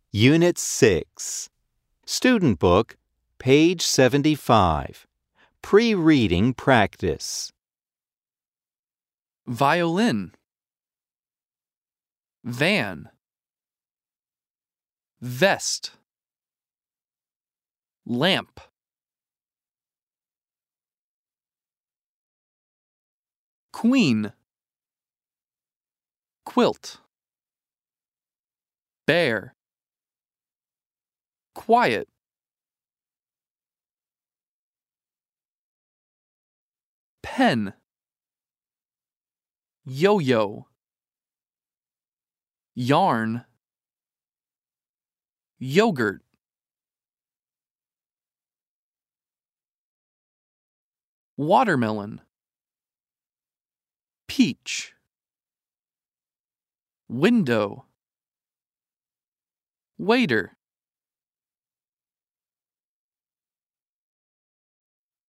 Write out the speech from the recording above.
Unit 6. Student Book, page 75. Pre-reading practice. Violin, van, vest, lamp, queen, quilt, bear, quiet, pen, yo-yo, yarn, yogurt, watermelon, peach, window, waiter.